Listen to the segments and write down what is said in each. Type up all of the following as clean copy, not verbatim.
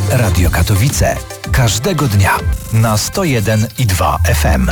Radio Katowice. Każdego dnia na 101,2 FM.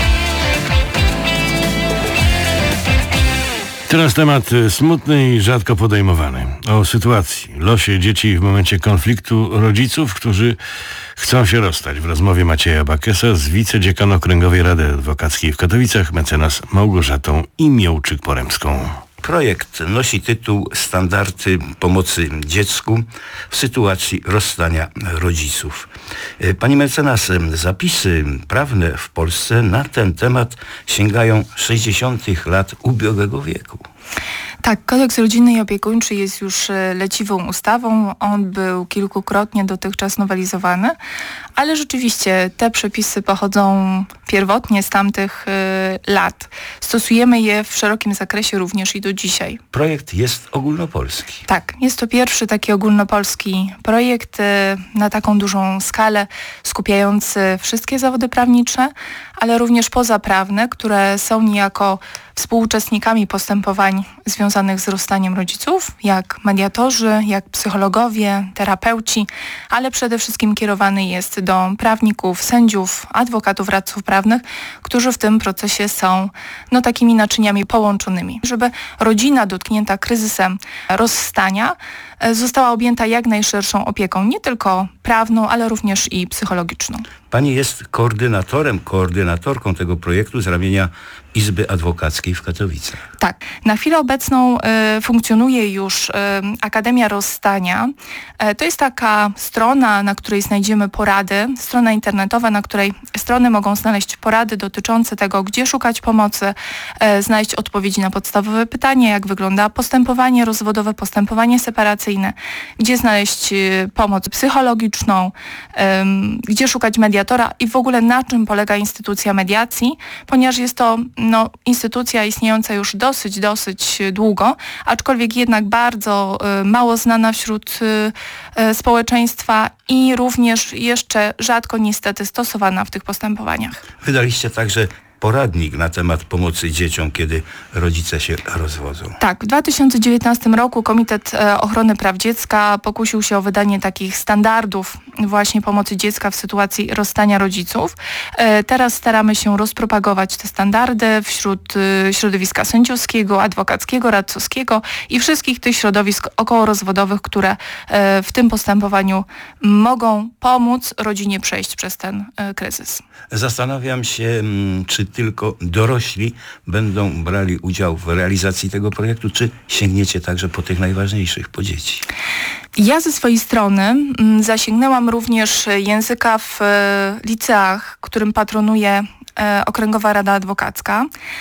Teraz temat smutny i rzadko podejmowany. O sytuacji, losie dzieci w momencie konfliktu rodziców, którzy chcą się rozstać. W rozmowie Macieja Bakesa z wicedziekaną Okręgowej Rady Adwokackiej w Katowicach, mecenas Małgorzatą Imiołczyk-Poremską. Projekt nosi tytuł Standardy pomocy dziecku w sytuacji rozstania rodziców. Pani mecenas, zapisy prawne w Polsce na ten temat sięgają 60. lat ubiegłego wieku. Tak, kodeks rodzinny i opiekuńczy jest już leciwą ustawą. On był kilkukrotnie dotychczas nowelizowany, ale rzeczywiście te przepisy pochodzą pierwotnie z tamtych lat. Stosujemy je w szerokim zakresie również i do dzisiaj. Projekt jest ogólnopolski. Tak, jest to pierwszy taki ogólnopolski projekt na taką dużą skalę, skupiający wszystkie zawody prawnicze, ale również pozaprawne, które są niejako współuczestnikami postępowań związanych z rozstaniem rodziców, jak mediatorzy, jak psychologowie, terapeuci, ale przede wszystkim kierowany jest do prawników, sędziów, adwokatów, radców prawnych, którzy w tym procesie są takimi naczyniami połączonymi, żeby rodzina dotknięta kryzysem rozstania została objęta jak najszerszą opieką, nie tylko prawną, ale również i psychologiczną. Pani jest koordynatorką tego projektu z ramienia Izby Adwokackiej w Katowicach. Tak. Na chwilę obecną funkcjonuje już Akademia Rozstania. To jest taka strona, na której znajdziemy porady, strona internetowa, na której strony mogą znaleźć porady dotyczące tego, gdzie szukać pomocy, znaleźć odpowiedzi na podstawowe pytania, jak wygląda postępowanie rozwodowe, postępowanie separacyjne, gdzie znaleźć pomoc psychologiczną, gdzie szukać mediatora i w ogóle na czym polega instytucja mediacji, ponieważ jest to instytucja istniejąca już dosyć długo, aczkolwiek jednak bardzo mało znana wśród społeczeństwa i również jeszcze rzadko niestety stosowana w tych postępowaniach. Wydaliście także poradnik na temat pomocy dzieciom, kiedy rodzice się rozwodzą. Tak, w 2019 roku Komitet Ochrony Praw Dziecka pokusił się o wydanie takich standardów właśnie pomocy dziecka w sytuacji rozstania rodziców. Teraz staramy się rozpropagować te standardy wśród środowiska sędziowskiego, adwokackiego, radcowskiego i wszystkich tych środowisk okołorozwodowych, które w tym postępowaniu mogą pomóc rodzinie przejść przez ten kryzys. Zastanawiam się, czy tylko dorośli będą brali udział w realizacji tego projektu, czy sięgniecie także po tych najważniejszych, po dzieci? Ja ze swojej strony zasięgnęłam również języka w liceach, którym patronuje Okręgowa Rada Adwokacka.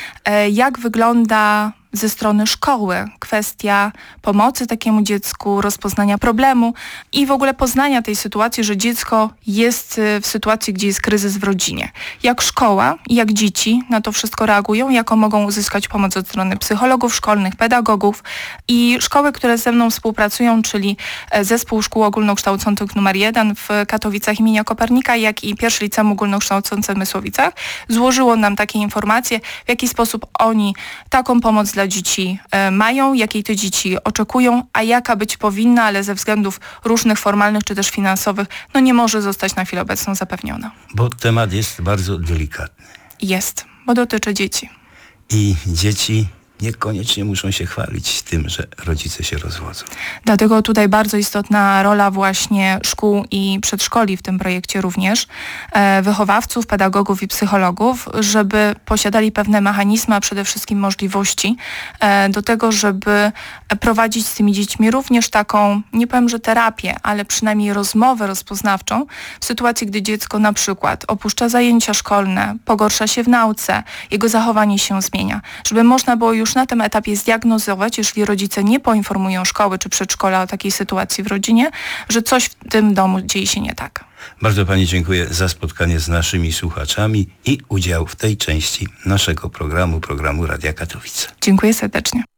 Jak wygląda ze strony szkoły kwestia pomocy takiemu dziecku, rozpoznania problemu i w ogóle poznania tej sytuacji, że dziecko jest w sytuacji, gdzie jest kryzys w rodzinie. Jak szkoła i jak dzieci na to wszystko reagują, jaką mogą uzyskać pomoc od strony psychologów szkolnych, pedagogów i szkoły, które ze mną współpracują, czyli Zespół Szkół Ogólnokształcących nr 1 w Katowicach imienia Kopernika, jak i Pierwsze Liceum Ogólnokształcące w Mysłowicach, złożyło nam takie informacje, w jaki sposób oni taką pomoc dla dzieci mają, jakiej te dzieci oczekują, a jaka być powinna, ale ze względów różnych formalnych czy też finansowych, nie może zostać na chwilę obecną zapewniona. Bo temat jest bardzo delikatny. Jest, bo dotyczy dzieci. I dzieci niekoniecznie muszą się chwalić tym, że rodzice się rozwodzą. Dlatego tutaj bardzo istotna rola właśnie szkół i przedszkoli w tym projekcie również, wychowawców, pedagogów i psychologów, żeby posiadali pewne mechanizmy, a przede wszystkim możliwości do tego, żeby prowadzić z tymi dziećmi również taką, nie powiem, że terapię, ale przynajmniej rozmowę rozpoznawczą w sytuacji, gdy dziecko na przykład opuszcza zajęcia szkolne, pogorsza się w nauce, jego zachowanie się zmienia, żeby można było już na tym etapie zdiagnozować, jeśli rodzice nie poinformują szkoły czy przedszkola o takiej sytuacji w rodzinie, że coś w tym domu dzieje się nie tak. Bardzo Pani dziękuję za spotkanie z naszymi słuchaczami i udział w tej części naszego programu Radia Katowice. Dziękuję serdecznie.